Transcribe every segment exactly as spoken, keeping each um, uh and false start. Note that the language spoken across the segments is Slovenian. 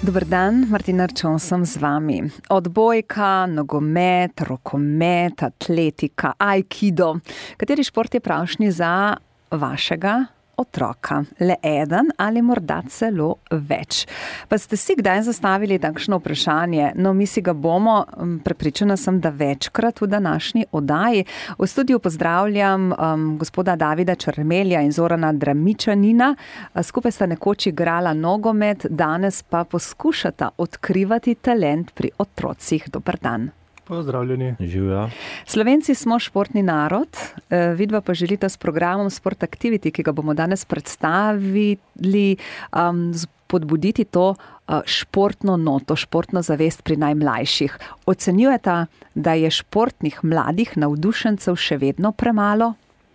Dober dan, Martina Arčon sem z vami. Odbojka, nogomet, rokomet, atletika, aikido. Kateri šport je pravšnji za vašega otroka? Le eden ali morda celo več? Pa ste si kdaj zastavili takšno vprašanje? No, mi si ga bomo, prepričana sem, da večkrat v današnji oddaji. V studiu pozdravljam um, gospoda Davida Črmelja in Zorana Dramičanina. Skupaj sta nekoč igrala nogomet, danes pa poskušata odkrivati talent pri otrocih. Dober dan. Pozdravljeni. Živja. Slovenci smo športni narod, vidva pa želita s programom Sport Activity, ki ga bomo danes predstavili, um, spodbuditi to uh, športno noto, športno zavest pri najmlajših. Ocenjujeta, da je športnih mladih navdušencev še vedno premalo?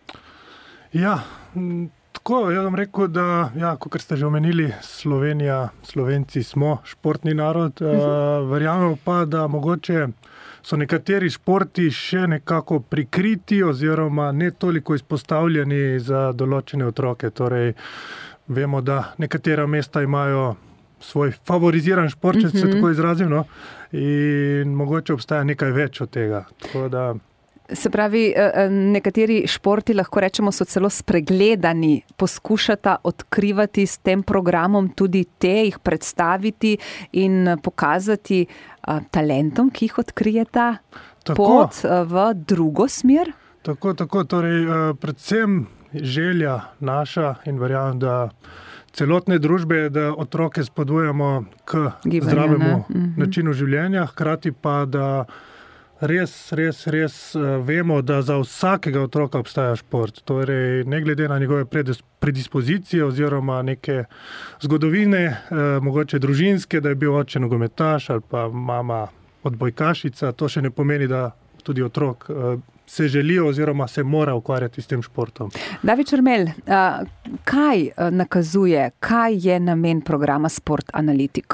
Ja, tako, jaz bom rekel, da, ja, kot ste že omenili, Slovenija, Slovenci smo športni narod, uh -huh. uh, verjamemo pa, da mogoče so nekateri športi še nekako prikriti oziroma ne toliko izpostavljeni za določene otroke. Torej, vemo, da nekatera mesta imajo svoj favoriziran šport, če mm-hmm. se tako izrazim, no? In mogoče obstaja nekaj več od tega. Tako da... Se pravi, nekateri športi, lahko rečemo, so celo spregledani, poskušata odkrivati s tem programom tudi te, jih predstaviti in pokazati talentom, ki jih odkrijeta, tako, pot v drugo smer? Tako, tako, torej predvsem želja naša in verjamem, da celotne družbe, da otroke spodbujamo k Gibanju, zdravemu mm-hmm. načinu življenja, hkrati pa, da res, res, res vemo, da za vsakega otroka obstaja šport. Torej, ne glede na njegove predispozicije oziroma neke zgodovine, eh, mogoče družinske, da je bil oče nogometaš ali pa mama odbojkašica, to še ne pomeni, da tudi otrok eh, se želi oziroma se mora ukvarjati s tem športom. David Črmelj, eh, kaj nakazuje, kaj je namen programa Sport Analitik?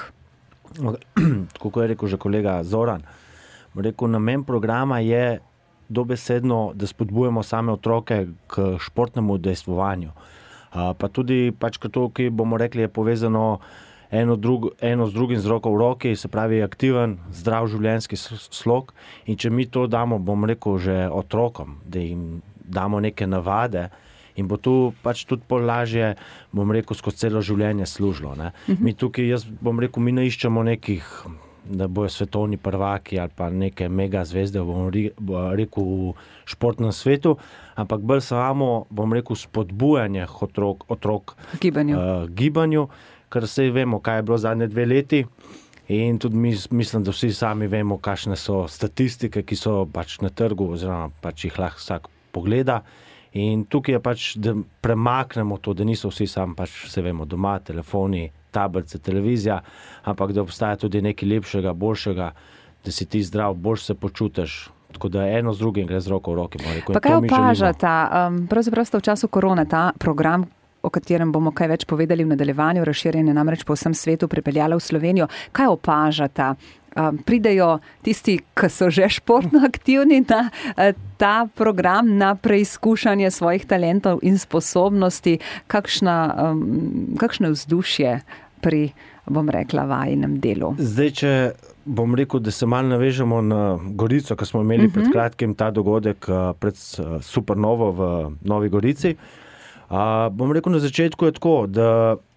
Tako je rekel že kolega Zoran. Rekel, namen programa je dobesedno, da spodbujamo same otroke k športnemu udejstvovanju. Pa tudi, pač, to, ki bomo rekli, je povezano eno, drug, eno z drugim z roko v roki, se pravi aktiven, zdrav življenjski slog. In če mi to damo, bom rekel, že otrokom, da jim damo neke navade, in bo tu pač tudi pol lažje, bom rekel, skozi celo življenje služilo. Ne? Uh-huh. Mi tukaj, jaz bom rekel, mi ne iščemo nekih, da bojo svetovni prvaki ali pa neke mega zvezde, bom rekel, v športnem svetu, ampak bolj samo, bom rekel, spodbujanje otrok, otrok gibanju. Uh, gibanju, ker vse vemo, kaj je bilo zadnje dve leti in tudi mi, mislim, da vsi sami vemo, kakšne so statistike, ki so pač na trgu oziroma pač jih lahko vsak pogleda. In tukaj je pač, da premaknemo to, da niso vsi sami pač, se vemo, doma, telefoni, tablice, televizija, ampak da obstaja tudi nekaj lepšega, boljšega, da si ti zdrav, boljš se počutiš, tako da eno z drugim gre z roko v roki. Pa kaj opažata? Um, pravzaprav sta v času korone ta program, o katerem bomo kaj več povedali v nadaljevanju, razširjen je namreč po vsem svetu, pripeljala v Slovenijo. Kaj opažata? Um, pridejo tisti, ki so že športno aktivni na uh, ta program, na preizkušanje svojih talentov in sposobnosti, kakšna, um, kakšno vzdušje pri, bom rekla, vajinem delu. Zdaj, če bom rekel, da se malo navežemo na Gorico, ko smo imeli uh-huh. pred kratkim ta dogodek pred Supernovo v Novi Gorici, uh, bom rekel, na začetku je tako, da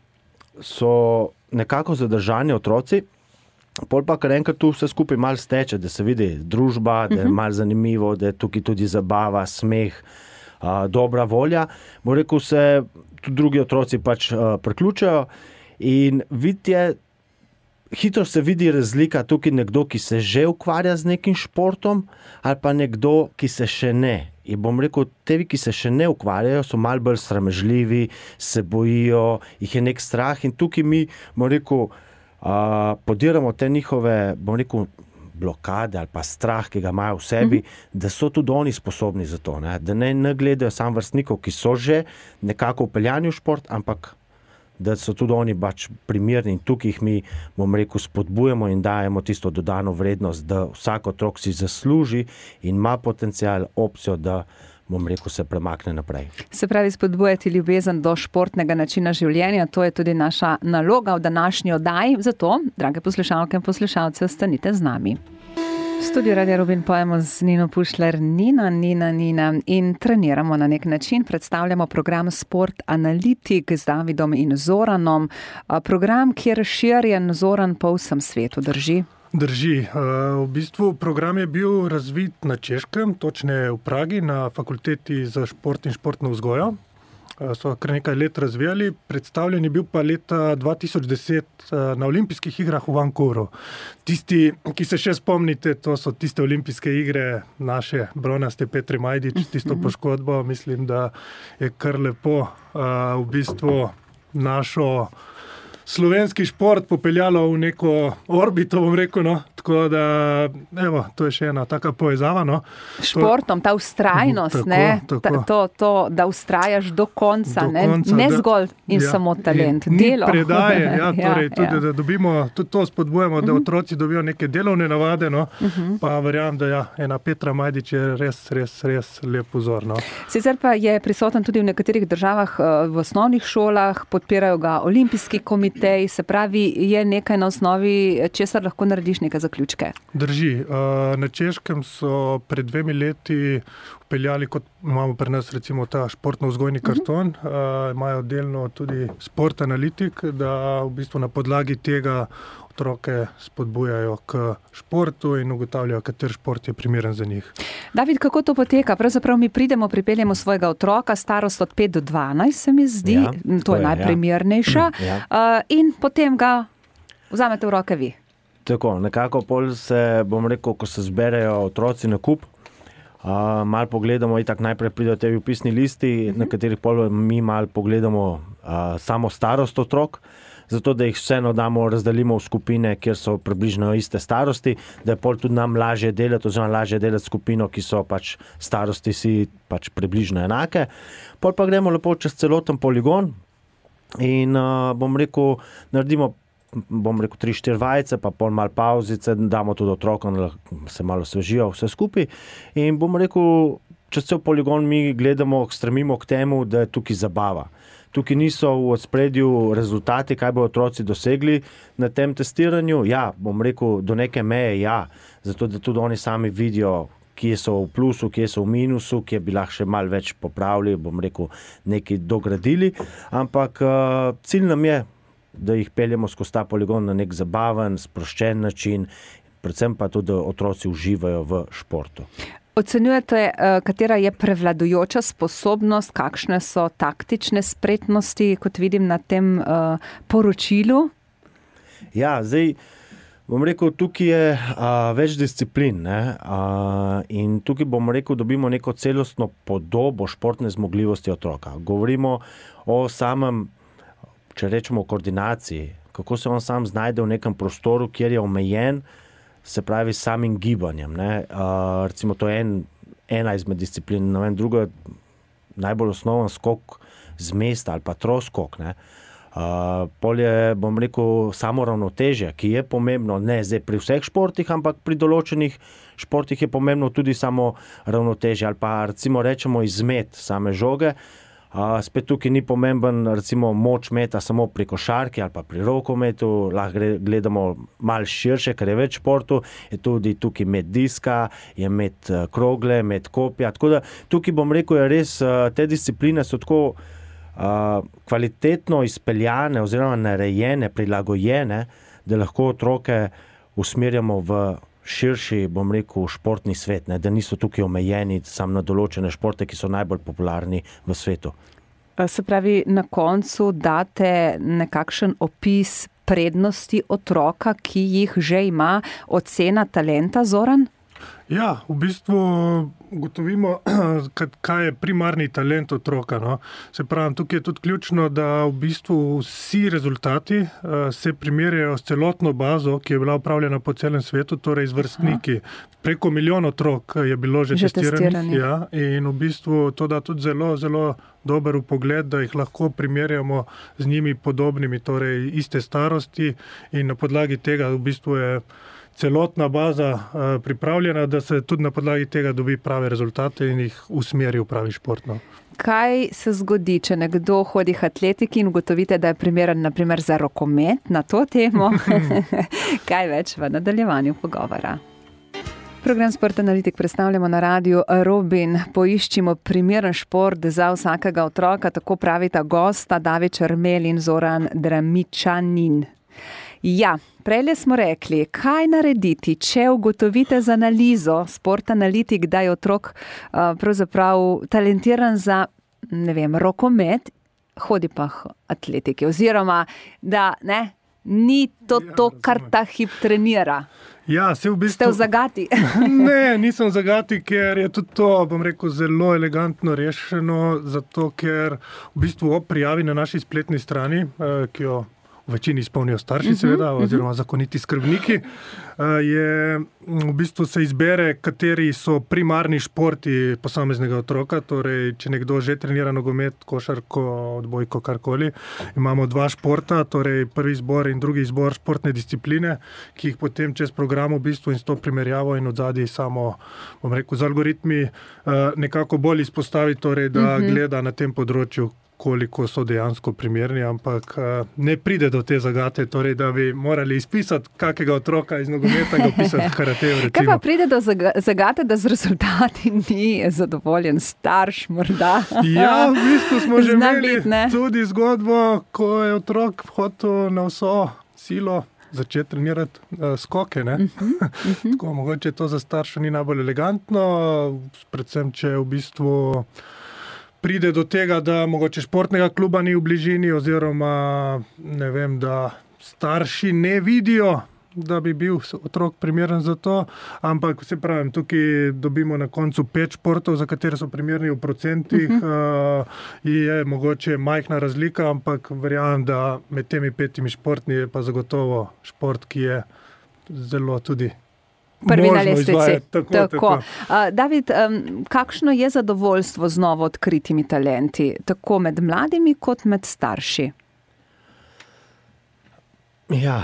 so nekako zadržani otroci, pol pa kar enkrat tu vse skupaj malo steče, da se vidi družba, da je malo zanimivo, da je tukaj tudi zabava, smeh, uh, dobra volja. Bom rekel, se tudi drugi otroci pač uh, priključajo in vidite, hitro se vidi razlika tukaj nekdo, ki se že ukvarja z nekim športom ali pa nekdo, ki se še ne. In bom rekel, tevi, ki se še ne ukvarjajo, so malo bolj sramežljivi, se bojijo, jih je nek strah in tukaj mi, bom rekel, Uh, podiramo te njihove, bom rekel, blokade ali pa strah, ki ga imajo v sebi, mm-hmm. da so tudi oni sposobni za to, ne? Da ne, ne gledajo sam vrstnikov, ki so že nekako upeljani v šport, ampak da so tudi oni pač primerni in tukaj jih mi, bom rekel, spodbujamo in dajemo tisto dodano vrednost, da vsak otrok si zasluži in ima potencial, opcijo, da, bom rekel, se premakne naprej. Se pravi, spodbujati ljubezen do športnega načina življenja, to je tudi naša naloga v današnji oddaji. Zato, drage poslušalke in poslušalci, ostanite z nami. V studiu Radia Rubin pojemo z Nino Pušler, Nina, Nina, Nina in treniramo na nek način. Predstavljamo program Sport Analitik z Davidom in Zoranom. Program, kjer širjen Zoran po vsem svetu, drži? Drži. V bistvu program je bil razvit na Češkem, točneje v Pragi, na fakulteti za šport in športno vzgojo. So kar nekaj let razvijali. Predstavljen je bil pa leta dva tisoč deset na olimpijskih igrah v Vancouveru. Tisti, ki se še spomnite, to so tiste olimpijske igre naše bronaste Petre Majdič, tisto poškodbo. Mislim, da je kar lepo v bistvu našo slovenski šport popeljalo v neko orbito, bom rekel, no. Tako da, evo, to je še ena taka povezava, no. Športom, ta ustrajnost, tako, ne, tako. To, to, da ustrajaš do konca, do ne, konca, ne da, zgolj in ja, samo talent, in, delo. Ni predaje, ja, torej, ja, tudi, ja. da dobimo, tudi to spodbujamo, da otroci dobijo neke delovne navade, no, uh-huh. pa verjamem, da ja, ena Petra Majdič je res, res, res lep vzor, no. Sicer pa je prisoten tudi v nekaterih državah v osnovnih šolah, podpirajo ga olimpijski komitej, se pravi, je nekaj na osnovi, česar lahko narediš neke zaključke. Drži. Na Češkem so pred dvemi leti vpeljali, kot imamo pri nas recimo ta športno-vzgojni karton, uh-huh. imajo delno tudi Sport Analitik, da v bistvu na podlagi tega otroke spodbujajo k športu in ugotavljajo, kater šport je primeren za njih. David, kako to poteka? Pravzaprav mi pridemo, pripeljemo svojega otroka, starost od pet do dvanajst, se mi zdi, ja, to, to je, je najprimernejša, ja. uh, in potem ga vzamete v roke vi. Tako, nekako pol se, bom rekel, ko se zberejo otroci na kup, uh, malo pogledamo, itak najprej pridejo te upisni listi, uh-huh. na katerih pol mi malo pogledamo uh, samo starost otrok, zato da jih vseeno damo, razdelimo v skupine, kjer so približno iste starosti, da je pol tudi nam lažje delati, oziroma lažje delati skupino, ki so pač starosti si pač približno enake. Pol pa gremo lepo čez celoten poligon in uh, bom rekel, naredimo bom rekel, tri, štiri vajce, pa pol malo pauzice, damo tudi otrokom, da se malo svežijo vse skupaj. In bom rekel, čez cel poligon mi gledamo, stremimo k temu, da je tukaj zabava. Tukaj niso v ospredju rezultati, kaj bo otroci dosegli na tem testiranju. Ja, bom rekel, do neke meje, ja, zato da tudi oni sami vidijo, kje so v plusu, kje so v minusu, kje bi lahko še malo več popravili, bom rekel, nekaj dogradili. Ampak uh, cilj nam je, da jih peljemo skozi ta poligon na nek zabaven, sproščen način, predvsem pa tudi, da otroci uživajo v športu. Ocenjujete, katera je prevladujoča sposobnost, kakšne so taktične spretnosti, kot vidim na tem uh, poročilu? Ja, zdaj, bom rekel, tukaj je uh, več disciplin, ne? Uh, in tukaj bom rekel, dobimo neko celostno podobo športne zmogljivosti otroka. Govorimo o samem, če rečemo, koordinaciji, kako se on sam znajde v nekem prostoru, kjer je omejen, se pravi samim gibanjem. Ne? Uh, recimo to je en, ena izmed disciplin, no, en druga, najbolj osnoven skok z mesta ali pa troskok. Ne? Uh, pol je, bom rekel, samo ravnotežje, ki je pomembno, ne zdaj pri vseh športih, ampak pri določenih športih je pomembno tudi samo ravnotežje ali pa recimo rečemo izmet same žoge. Uh, spet tukaj ni pomemben recimo moč meta samo pri košarki ali pa pri rokometu, lahko gledamo malo širše, ker je več športu, je tudi tukaj met diska, je met krogle, met kopja, tako da tukaj bom rekel, je res, te discipline so tako uh, kvalitetno izpeljane oziroma narejene, prilagojene, da lahko otroke usmerjamo v širši, bom rekel, športni svet, ne, da niso tukaj omejeni samo na določene športe, ki so najbolj popularni v svetu. Se pravi, na koncu date nekakšen opis prednosti otroka, ki jih že ima, ocena talenta, Zoran? Ja, v bistvu ugotovimo, kaj je primarni talent otroka. No. Se pravi, tukaj je tudi ključno, da v bistvu vsi rezultati uh, se primerjajo s celotno bazo, ki je bila upravljena po celem svetu, torej z vrstniki. Aha. Preko milijon otrok je bilo že, že testiranih. Ja, in v bistvu to da tudi zelo, zelo dober vpogled, da jih lahko primerjamo z njimi podobnimi, torej iste starosti in na podlagi tega v bistvu je celotna baza uh, pripravljena, da se tudi na podlagi tega dobi prave rezultate in jih usmeri v pravi šport. No. Kaj se zgodi, če nekdo hodi k atletiki in ugotovite, da je primeren naprimer za rokomet na to temo? Kaj več v nadaljevanju pogovora. Program Sport Analitik predstavljamo na radiu Robin. Poiščimo primeren šport za vsakega otroka, tako pravita gosta David Črmel in Zoran Dramičanin. Ja, prejle smo rekli, kaj narediti, če ugotovite z analizo Sport Analitik, da je otrok uh, pravzaprav talentiran za, ne vem, rokomet, hodi pa k atletiki, oziroma da ne, ni to to, kar ta hip trenira. Ja, se v bistvu... Ste v zagati? Ne, nisem v zagati, ker je tudi to, bom rekel, zelo elegantno rešeno, zato ker v bistvu ob prijavi na naši spletni strani, uh, ki jo v večini izpolnijo starši, seveda, oziroma zakoniti skrbniki, je v bistvu se izbere, kateri so primarni športi posameznega otroka, torej, če nekdo že trenira nogomet, košarko, odbojko, karkoli. Imamo dva športa, torej prvi izbor in drugi izbor športne discipline, ki jih potem čez program v bistvu in s to primerjavo in odzadje samo, bom rekel, z algoritmi nekako bolj izpostavi, torej, da gleda na tem področju, koliko so dejansko primerni, ampak ne pride do te zagate, torej, da bi morali izpisati kakega otroka iz nogometa in opisati karatejo, recimo. Kaj pa pride do zagate, da z rezultati ni zadovoljen starš, morda? Ja, v bistvu smo že imeli tudi zgodbo, ko je otrok hotel na vso silo začeti trenirati uh, skoke, ne? Uh-huh, uh-huh. Tako, mogoče to za starša ni najbolj elegantno, predvsem, če v bistvu pride do tega, da mogoče športnega kluba ni v bližini oziroma ne vem, da starši ne vidijo, da bi bil otrok primeren za to, ampak vse pravim, tukaj dobimo na koncu pet športov, za katere so primerni v procentih, uh-huh. uh, je mogoče majhna razlika, ampak verjamem, da med temi petimi športni je pa zagotovo šport, ki je zelo tudi prvi na lestvici. Tako, tako. tako. Uh, David, um, kakšno je zadovoljstvo z novo odkritimi talenti, tako med mladimi kot med starši? Ja,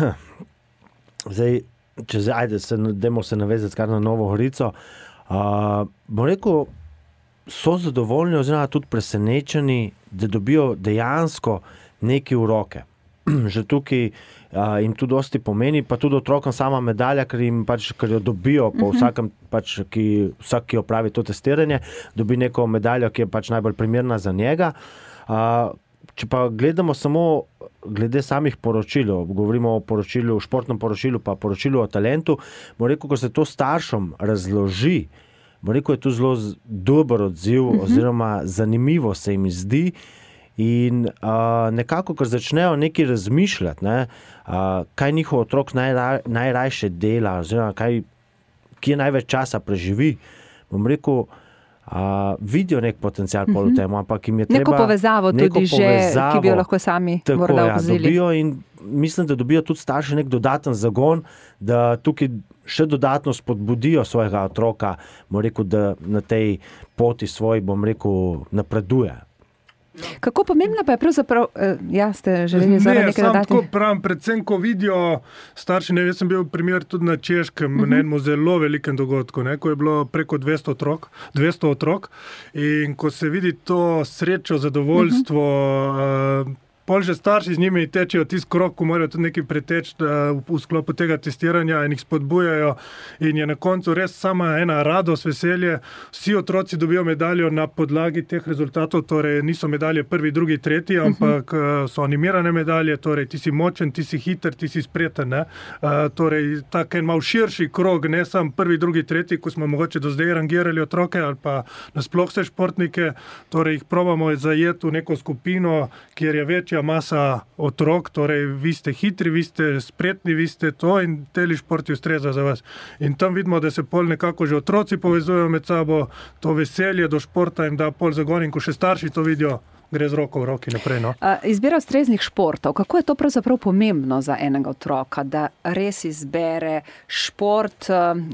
zdaj, če zdaj, ajde, se, dajmo se navezati kar na Novo Gorico, uh, bom rekel, so zadovoljni oziroma tudi presenečeni, da dobijo dejansko nekaj v roke. Že tukaj uh, jim tudi dosti pomeni, pa tudi otrokom sama medalja, ker jim pač, ker jo dobijo po vsakem, pač, ki, vsak, ki opravi to testiranje, dobi neko medaljo, ki je pač najbolj primerna za njega. Uh, če pa gledamo samo glede samih poročil, govorimo o poročilu, športnem poročilu, pa poročilu o talentu, bom rekel, ko se to staršem razloži, bom rekel, je to zelo dober odziv, uh-huh. oziroma zanimivo se jim zdi. In uh, nekako, ko začnejo nekaj razmišljati, ne, uh, kaj njihov otrok najra, najrajše dela, oziroma kaj, kje največ časa preživi, bom rekel, uh, vidijo nek potencial pol v tem, ampak jim je treba... Neko povezavo neko tudi povezavo, že, ki bi jo lahko sami tako, morda ja, opazili. Dobijo in mislim, da dobijo tudi starši nek dodaten zagon, da tukaj še dodatno spodbudijo svojega otroka, bom rekel, da na tej poti svoj, bom rekel, napreduje. Kako pomembna pa je pravzaprav, ja, ste želeli zara nekaj dodati? Ne, sam tako pravim, predvsem, ko vidijo starši, ne, jaz sem bil primer tudi na Češkem, uh-huh. na enem zelo velikem dogodku, ne, ko je bilo preko dvesto otrok, dvesto otrok in ko se vidi to srečo, zadovoljstvo, uh-huh. uh, pol že starši z njimi tečejo tisti krok, ko morajo tudi nekaj preteči uh, v sklopu tega testiranja in jih spodbujajo in je na koncu res sama ena radost, veselje. Vsi otroci dobijo medaljo na podlagi teh rezultatov, torej niso medalje prvi, drugi, tretji, ampak uh, so animirane medalje, torej ti si močen, ti si hiter, ti si spreten, ne? Uh, torej tak en mal širši krog, ne sam prvi, drugi, tretji, ko smo mogoče do zdaj rangirali otroke ali pa nasploh vse športnike, torej jih probamo zajeti v neko skupino, kjer je večja masa otrok, torej vi ste hitri, vi ste spretni, vi ste to in teli športi ustreza za vas. In tam vidimo, da se pol nekako že otroci povezujejo med sabo, to veselje do športa jim da pol zagon in ko še starši to vidijo, gre z roko v roki naprej. No? Izbira ustreznih športov, kako je to pravzaprav pomembno za enega otroka, da res izbere šport,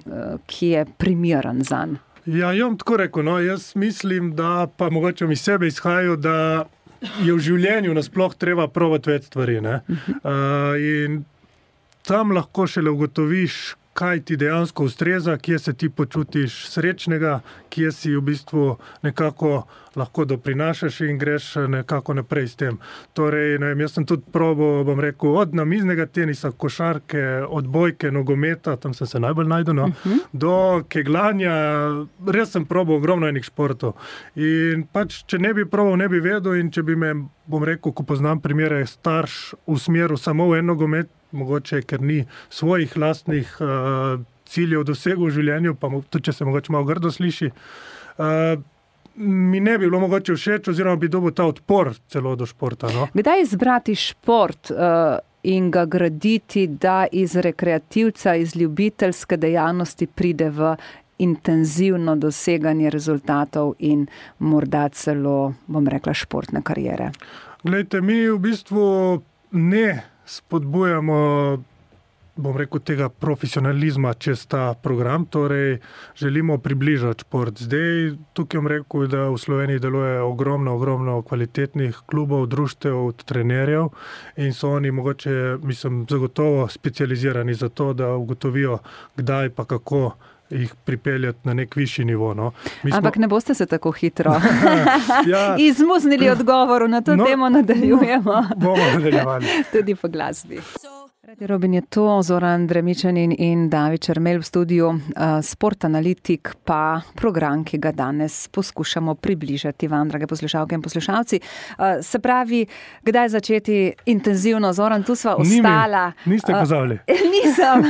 ki je primeren zanj? Ja, jom tako rekel, no, jaz mislim, da pa mogoče mi sebe izhajajo, da je v življenju nasploh treba probati več stvari. Ne? Uh, in tam lahko šele ugotoviš, kaj ti dejansko ustreza, kje se ti počutiš srečnega, kje si v bistvu nekako lahko doprinašaš in greš nekako naprej s tem. Torej, ne vem, jaz sem tudi probal, bom rekel, od namiznega tenisa, košarke, odbojke, nogometa, tam sem se najbolj najdu, no, uh-huh. do keglanja, res sem probal ogromno enih športov. In pač, če ne bi probal, ne bi vedel in če bi me, bom rekel, ko poznam primere, starš usmeril samo v en nogomet, mogoče, ker ni svojih lastnih uh, ciljev dosegel v življenju, pa tudi, če se mogoče malo grdo sliši, uh, mi ne bi bilo mogoče všeč, oziroma bi dobil ta odpor celo do športa. No? Kdaj izbrati šport uh, in ga graditi, da iz rekreativca, iz ljubiteljske dejavnosti pride v intenzivno doseganje rezultatov in morda celo, bom rekla, športne kariere? Glejte, mi v bistvu ne spodbujamo, bom rekel, tega profesionalizma čez ta program, torej želimo približati šport. Zdaj, tukaj bom rekel, da v Sloveniji deluje ogromno, ogromno kvalitetnih klubov, društev, trenerjev in so oni mogoče, mislim, zagotovo specializirani za to, da ugotovijo, kdaj pa kako jih pripeljati na nek višji nivo. No. Smo... Ampak ne boste se tako hitro ja. izmuznili odgovoru, na to no, temo nadaljujemo. Bomo nadaljevali. Tudi po glasbi. Radio Robin je to, Zoran Dremičanin in David Čermelj v studiu, Sport Analitik pa program, ki ga danes poskušamo približati vam, drage poslušalke in poslušalci. Se pravi, kdaj začeti intenzivno, Zoran, tu sva ostala. Nimi, niste pozavili. Nisem.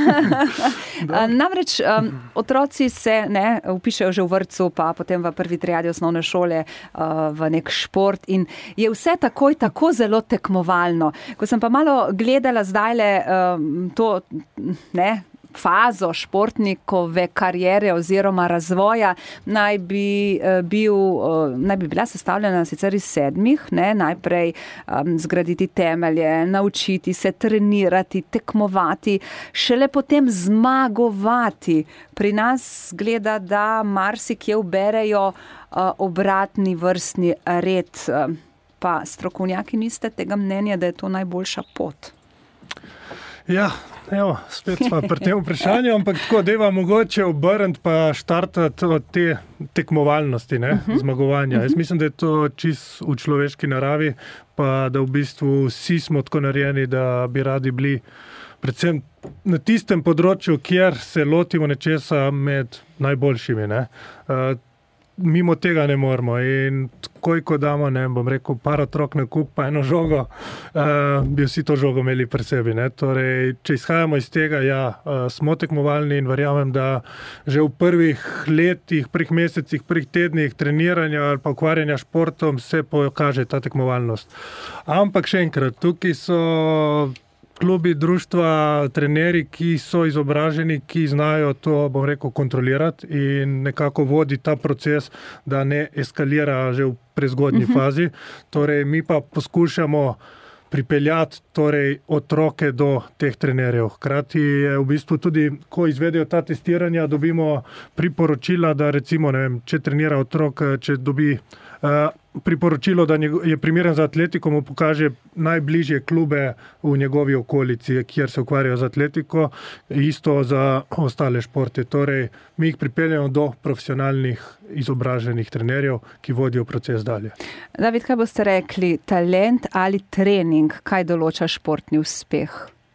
Namreč otroci se ne, upišejo že v vrtcu, pa potem v prvi triadi osnovne šole v nek šport in je vse takoj tako zelo tekmovalno. Ko sem pa malo gledala zdajle to ne, fazo športnikove kariere oziroma razvoja, naj bi, bil, naj bi bila sestavljena sicer iz sedmih, ne, najprej um, zgraditi temelje, naučiti se, trenirati, tekmovati, šele potem zmagovati. Pri nas gleda, da marsikje uberejo uh, obratni vrstni red, uh, pa strokovnjaki niste tega mnenja, da je to najboljša pot. Ja, evo, spet smo pri tem vprašanju, ampak tako, deva mogoče obrniti pa štartati od te tekmovalnosti, ne, uh-huh. zmagovanja. Uh-huh. Jaz mislim, da je to čist v človeški naravi, pa da v bistvu vsi smo tako narejeni, da bi radi bili predvsem na tistem področju, kjer se lotimo nečesa med najboljšimi, ne. Uh, mimo tega ne moremo in takoj, ko damo, ne, bom rekel, par otrok na kup, pa eno žogo, uh, bi vsi to žogo imeli pri sebi, ne. Torej, če izhajamo iz tega, ja, uh, smo tekmovalni in verjamem, da že v prvih letih, prvih mesecih, prvih tednih treniranja ali pa ukvarjanja športom se pokaže ta tekmovalnost. Ampak še enkrat, tukaj so klubi, društva, trenerji, ki so izobraženi, ki znajo to, bom rekel, kontrolirati in nekako vodi ta proces, da ne eskalira že v prezgodnji uh-huh. fazi. Torej, mi pa poskušamo pripeljati torej, otroke do teh trenerjev. Hkrati je v bistvu tudi, ko izvedejo ta testiranja, dobimo priporočila, da recimo, ne vem, če trenira otrok, če dobi uh, priporočilo, da je primeren za atletiko, mu pokaže najbližje klube v njegovi okolici, kjer se ukvarjajo z atletiko, isto za ostale športe. Torej, mi jih pripeljamo do profesionalnih izobraženih trenerjev, ki vodijo proces dalje. David, kaj boste rekli, talent ali trening, kaj določa športni uspeh?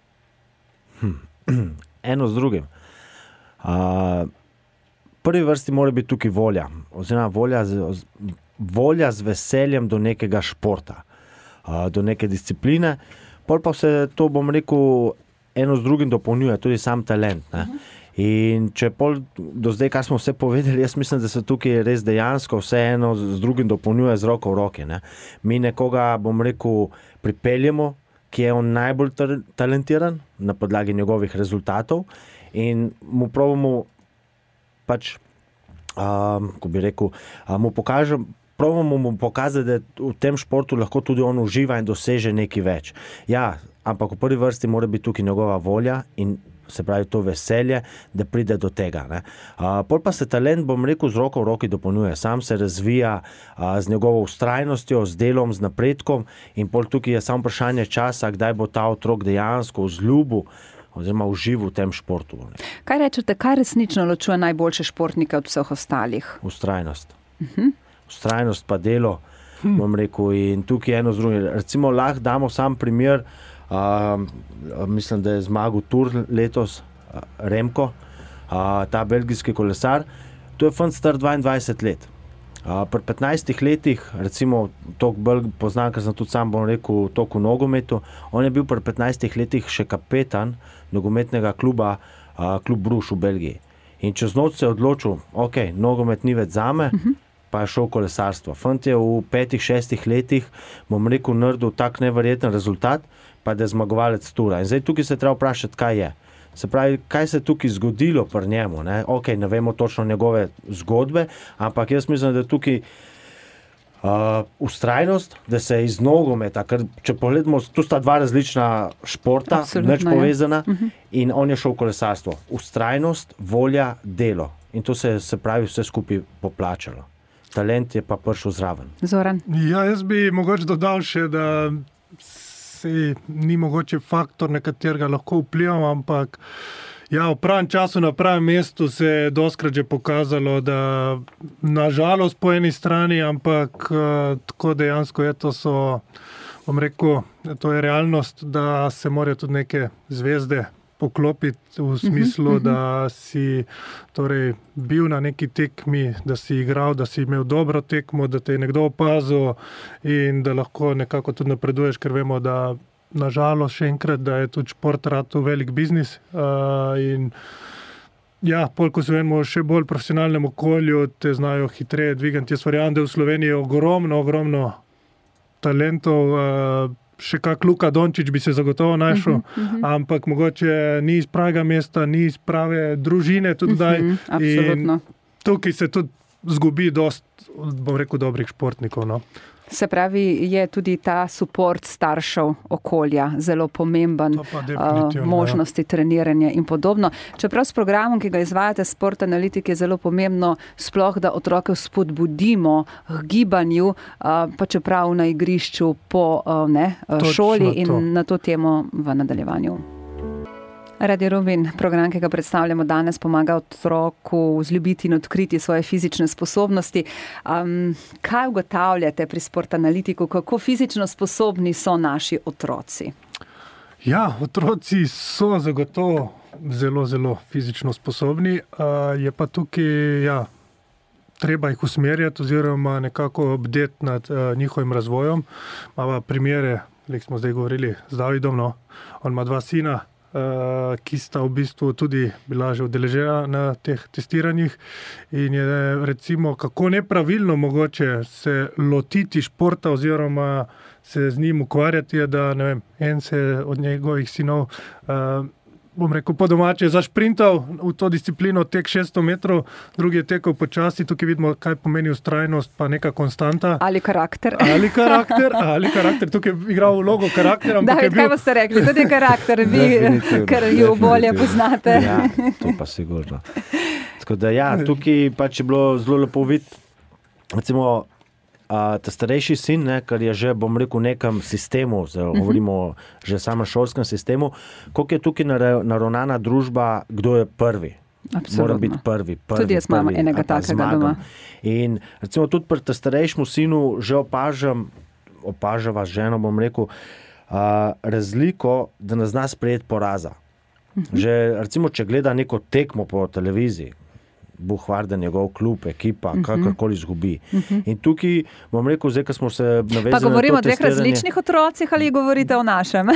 Hm. Eno z drugim. Uh, prvi vrsti mora biti tukaj volja, oziroma volja z, volja z veseljem do nekega športa, do neke discipline, pol pa se to, bom rekel, eno z drugim dopolnjuje, tudi sam talent. Ne? In če pol do zdaj, kar smo vse povedali, jaz mislim, da se tukaj res dejansko vse eno z drugim dopolnjuje z roko v roki. Ne? Mi nekoga, bom rekel, pripeljemo, ki je on najbolj talentiran na podlagi njegovih rezultatov in mu probamo pač, um, ko bi rekel, um, mu pokažem, probamo mu pokazati, da v tem športu lahko tudi on uživa in doseže nekaj več. Ja, ampak v prvi vrsti mora biti tukaj njegova volja in se pravi to veselje, da pride do tega. Ne. Uh, pol pa se talent, bom rekel, z roko v roki dopolnjuje. Sam se razvija uh, z njegovo vztrajnostjo, z delom, z napredkom in pol tukaj je samo vprašanje časa, kdaj bo ta otrok dejansko vzljubil oziroma užival v tem športu. Kaj rečete, kaj resnično ločuje najboljše športnike od vseh ostalih? Vztrajnost. Uh-huh. Vztrajnost pa delo, hm. bom rekel, in tukaj eno z drugim. Recimo lahko damo sam primer, uh, mislim, da je zmagal Tour letos, uh, Remko, uh, ta belgijski kolesar, to je fant star dvaindvajset let. Uh, pri petnajstih letih, recimo, toliko bolj poznam, ker sem tudi sam, bom rekel, toliko v nogometu, on je bil pri petnajstih letih še kapetan nogometnega kluba, uh, klub Bruges v Belgiji. In čez noč se je odločil, ok, nogomet ni več zame, uh-huh. pa je šel kolesarstvo. Fant je v petih, šestih letih, bom rekel, naredil tak neverjeten rezultat, pa da je zmagovalec Tura. In zdaj tukaj se treba vprašati, kaj je. Se pravi, kaj se je tukaj zgodilo pri njemu. Ne? Ok, ne vemo točno njegove zgodbe, ampak jaz mislim, da je tukaj uh, ustrajnost, da se iz nogometa, ker če pogledamo, tu sta dva različna športa, neč povezana, uh-huh. in on je šel v kolesarstvo. Ustrajnost, volja, delo. In to se, se pravi vse skupaj poplačalo. Talent je pa prišel zraven. Zoran? Ja, jaz bi mogoče dodal še, da se ni mogoče faktor, na katerega lahko vplivam, ampak ja, v pravem času na pravem mestu se je doskrat že pokazalo, da nažalost po eni strani, ampak tako dejansko je to so, bom rekel, to je realnost, da se morajo tudi neke zvezde poklopiti v smislu, uh-huh, uh-huh. da si torej bil na neki tekmi, da si igral, da si imel dobro tekmo, da te je nekdo opazil in da lahko nekako tudi napreduješ, ker vemo, da nažalost še enkrat, da je tudi šport ratu velik biznis uh, in ja, pol, ko se vemo še bolj profesionalnem okolju, te znajo hitreje dvigati. Jaz verjamem, da v Sloveniji je ogromno, ogromno talentov, uh, še kak Luka Dončić bi se zagotovo našel, uh-huh, uh-huh. ampak mogoče ni iz pravega mesta, ni iz prave družine tudi daj. Uh-huh, absolutno. In tukaj se tudi zgubi dost, bom rekel, dobrih športnikov. No. Se pravi, je tudi ta suport staršev okolja zelo pomemben, uh, možnosti ja. treniranja in podobno. Čeprav s programom, ki ga izvajate, Sport Analitik, je zelo pomembno sploh, da otroke spodbudimo k gibanju, uh, pa čeprav na igrišču po uh, ne, šoli in to. Na to temo v nadaljevanju. Radio Rubin, program, ki ga predstavljamo danes, pomaga otroku vzljubiti in odkriti svoje fizične sposobnosti. Um, kaj ugotavljate pri Sport Analitiku, kako fizično sposobni so naši otroci? Ja, otroci so zagotovo zelo, zelo fizično sposobni. Uh, je pa tukaj, ja, treba jih usmerjati oziroma nekako obdeti nad uh, njihovim razvojem. Mava primere, like smo zdaj govorili z Davidom, no, on ima dva sina, Uh, ki sta v bistvu tudi bila že udeležena na teh testiranjih in je recimo kako nepravilno mogoče se lotiti športa oziroma se z njim ukvarjati, je, da ne vem, en se od njegovih sinov uh, bom rekel, po domače zašprintal v to disciplino tek šeststo metrov, drugi je tekel počasi, tukaj vidimo, kaj pomeni ustrajnost, pa neka konstanta. Ali karakter. Ali karakter, ali karakter, tukaj je igral vlogo karakter. David, bil... kaj boste rekli? Tudi karakter, vi, ker jo bolje poznate. Ja, to pa sigurno. Tako da ja, tukaj pač je bilo zelo lepo videti, recimo, Uh, ta starejši sin, ne, ker je že, bom rekel, v nekem sistemu, zdaj, uh-huh. govorimo že samem šolskem sistemu, koliko je tukaj naravnana družba, kdo je prvi. Absolutno. Mora biti prvi. prvi tudi jaz imam enega takega doma. In recimo tudi pri starejšemu sinu že opažam, opažava z ženo, bom rekel, uh, razliko, da ne zna sprejeti poraza. Uh-huh. Že recimo, če gleda neko tekmo po televiziji, Buhvarda, njegov klub, ekipa, uh-huh. kakorkoli izgubi. Uh-huh. In tukaj, bom rekel, zdaj, ko smo se navezali... Pa govorimo o dveh različnih otrocih ali govorite o našem?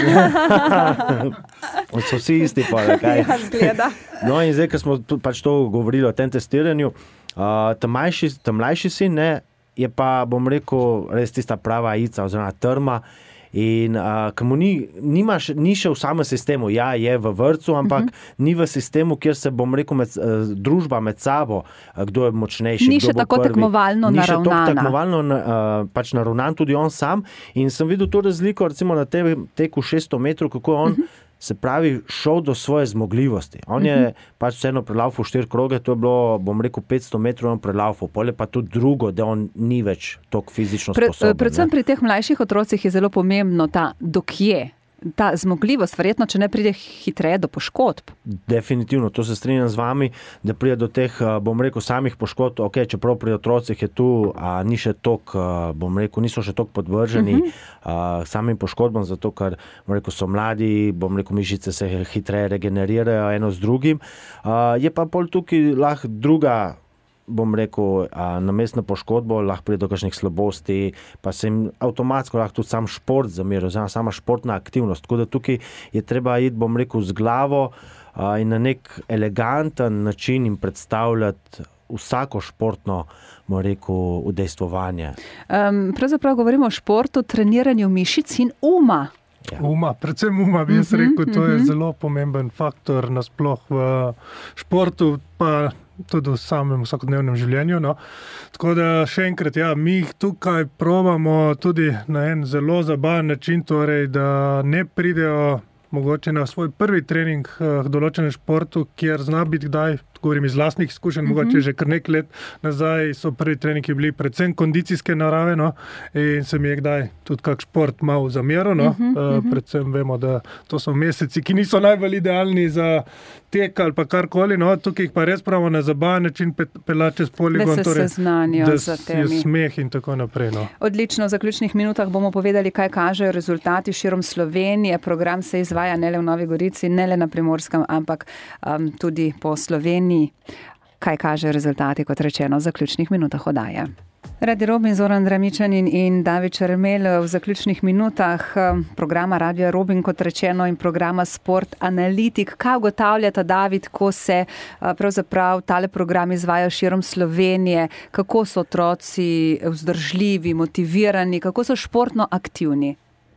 So vsi isti, pa kaj. Ja, zgleda. No in zdaj, ko smo pač to govorili o tem testiranju, uh, ta, mlajši, ta mlajši sin, ne, je pa, bom rekel, res tista prava ica oziroma trma, in uh, ko mu ni, nima, ni še v samem sistemu, ja, je v vrtcu, ampak uh-huh. ni v sistemu, kjer se, bom rekel, med, uh, družba med sabo, uh, kdo je močnejši, ni kdo še tako prvi. tekmovalno ni naravnana. Ni še tako tekmovalno uh, pač naravnan tudi on sam in sem videl to razliko, recimo na tem teku šeststo metrov, kako on uh-huh. se pravi, šel do svoje zmogljivosti. On je uh-huh. pač vseeno prelaufal štiri kroge, to je bilo, bom rekel, petsto metrov on prelaufal, pol je pa tudi drugo, da on ni več toliko fizično Pre, sposoben. Predvsem ne? Pri teh mlajših otrocih je zelo pomembno ta dokje. ta zmogljivost, verjetno, če ne pride hitreje do poškodb. Definitivno, to se strinjam z vami, da pride do teh, bom rekel, samih poškodb, ok, čeprav pri otrocih je tu, a ni še tok, bom rekel, niso še tok podvrženi uh-huh. a, samim poškodbam, zato ker, bom rekel, so mladi, bom rekel, mišice se hitreje regenerirajo eno z drugim. A, je pa pol tukaj lahko druga, bom rekel, namestna poškodbo, lahko pride do kakšnih slabosti, pa se jim avtomatsko lahko tudi sam šport zameri, oziroma sama športna aktivnost. Tako da tukaj je treba iti, bom rekel, z glavo a, in na nek eleganten način jim predstavljati vsako športno, bom rekel, udejstvovanje. Um, pravzaprav govorimo o športu, treniranju mišic in uma. Ja. Uma, predvsem uma, bi jaz rekel, to je zelo pomemben faktor nasploh v športu, pa tudi v samem vsakodnevnem življenju. No. Tako da še enkrat, ja, mi jih tukaj probamo tudi na en zelo zabaven način, torej, da ne pridejo mogoče na svoj prvi trening k določenem športu, kjer zna biti kdaj, govorim iz lastnih izkušenj, mm-hmm. mogoče že kar nekaj let nazaj so prvi treningi bili predvsem kondicijske narave, no, in se mi je kdaj tudi kak šport malo zameril, no, mm-hmm. uh, predvsem vemo, da to so meseci, ki niso najbolj idealni za tek ali pa karkoli, no, tukaj jih pa res pravimo na zabaven način pelati čez poligon, da se torej, seznanijo za temi. Da je smeh in tako naprej, no. Odlično, v zaključnih minutah bomo povedali, kaj kažejo rezultati širom Slovenije. Program se izvaja ne le v Novi Gorici, ne le na Primorskem, ampak um, tudi po Sloveniji. Kaj kaže rezultati, kot rečeno, v zaključnih minutah oddaje. Radio Robin, Zoran Dramičanin in David Čermelj v zaključnih minutah programa Radio Robin, kot rečeno, in programa Sport Analitik. Kaj ugotavljata, David, ko se pravzaprav tale program izvaja širom Slovenije? Kako so otroci vzdržljivi, motivirani, kako so športno aktivni?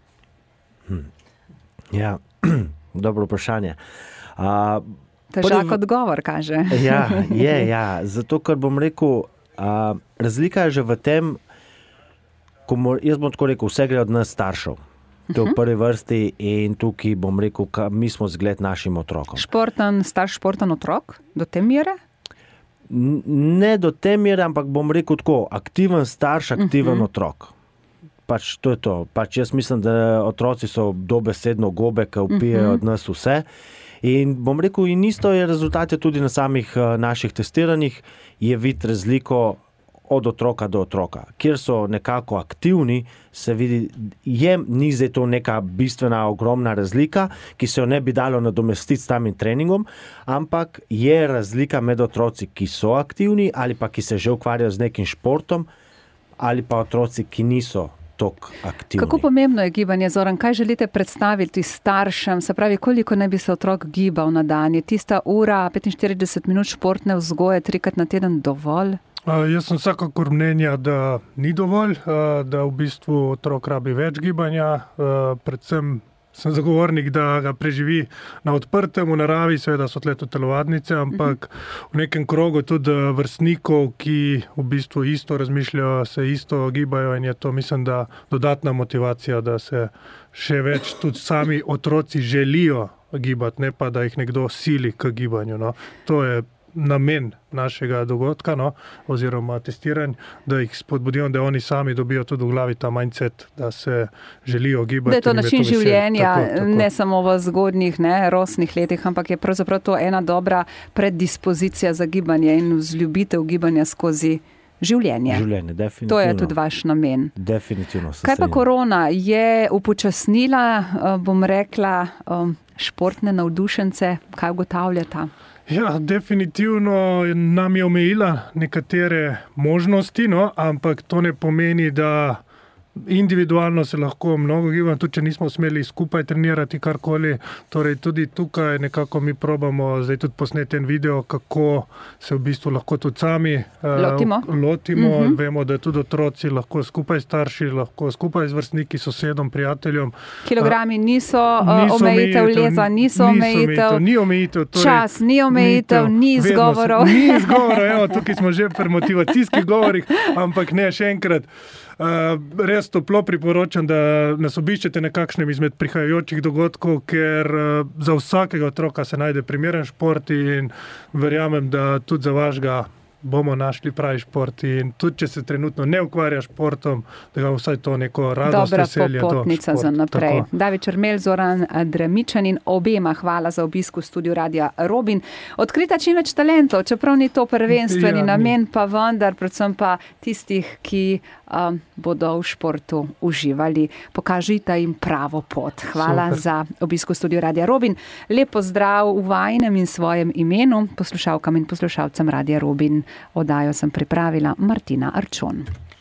Hm. Ja, dobro vprašanje. A, Težak prv... odgovor, kaže. Ja, je, ja. Zato, ker bom rekel, a, razlika je že v tem, ko mo, jaz bom tako rekel, vse gre od nas staršev. To je v prvi vrsti in tukaj bom rekel, ka, mi smo zgled našim otrokom. Športen, starš športen otrok? Do te mere? Ne do te mere, ampak bom rekel tako, aktiven starš, aktiven uh-huh. otrok. Pač to je to. Pač jaz mislim, da otroci so dobesedno gobe, ki upijajo uh-huh. od nas vse. In bom rekel, in isto je rezultate tudi na samih uh, naših testiranjih, je vid razliko od otroka do otroka. Kjer so nekako aktivni, se vidi, je, ni zdaj to neka bistvena, ogromna razlika, ki se jo ne bi dalo nadomestiti s tamim treningom, ampak je razlika med otroci, ki so aktivni ali pa ki se že ukvarjajo z nekim športom, ali pa otroci, ki niso aktivni. Kako pomembno je gibanje, Zoran? Kaj želite predstaviti staršem? Se pravi, koliko naj bi se otrok gibal na dan? Je tista ura, petinštirideset minut športne vzgoje, trikrat na teden dovolj? Uh, jaz sem vsakakor mnenja, da ni dovolj, uh, da v bistvu otrok rabi več gibanja, uh, predvsem sem zagovornik, da ga preživi na odprtem, v naravi, seveda so tle tudi telovadnice, ampak v nekem krogu tudi vrstnikov, ki v bistvu isto razmišljajo, se isto gibajo in je to, mislim, da dodatna motivacija, da se še več tudi sami otroci želijo gibati, ne pa, da jih nekdo sili k gibanju. No. To je namen našega dogodka, no, oziroma testiranj, da jih spodbudijo, da oni sami dobijo tudi v glavi ta mindset, da se želijo gibati. Da je to način je to življenja, tako, tako. Ne samo v zgodnjih, ne, rosnih letih, ampak je pravzaprav to ena dobra preddispozicija za gibanje in vzljubitev gibanja skozi življenje. Življenje, definitivno. To je tudi vaš namen. Definitivno. Kaj pa korona? Je upočasnila, bom rekla, športne navdušence? Kaj ugotavljata? Ja, definitivno nam je omejila nekatere možnosti, no, ampak to ne pomeni, da individualno se lahko mnogo gibamo, tudi če nismo smeli skupaj trenirati karkoli. Torej tudi tukaj nekako mi probamo zdaj tudi posneti en video, kako se v bistvu lahko tudi sami lotimo. Uh, lotimo. Uh-huh. Vemo, da tudi otroci lahko skupaj starši, lahko skupaj z vrstniki, sosedom, prijateljem. Kilogrami niso, uh, niso omejitev, leza niso omejitev. Ni omejitev. Torej, čas ni omejitev, ni izgovorov. Ni izgovorov, evo, tukaj smo že pri motivacijskih govorih, ampak ne, še enkrat. Uh, res toplo priporočam, da nas obiščete na kakšnem izmed prihajajočih dogodkov, ker uh, za vsakega otroka se najde primeren šport in verjamem, da tudi za vašega bomo našli pravi šport in tudi, če se trenutno ne ukvarja športom, da ga vsaj to neko radost, dobra veselje. Dobra popotnica za naprej. Tako. David Črmelj, Zoran Dremičanin, obema hvala za obisk v studiu Radia Robin. Odkrita čim več talentov, čeprav ni to prvenstveni ja, namen, pa vendar, predvsem pa tistih, ki um, bodo v športu uživali. Pokažite jim pravo pot. Hvala Super. Za obisk v studiu Radia Robin. Lep pozdrav v vajinem in svojem imenu, poslušalkam in poslušalcem Radia Robin. Oddajo sem pripravila Martina Arčon.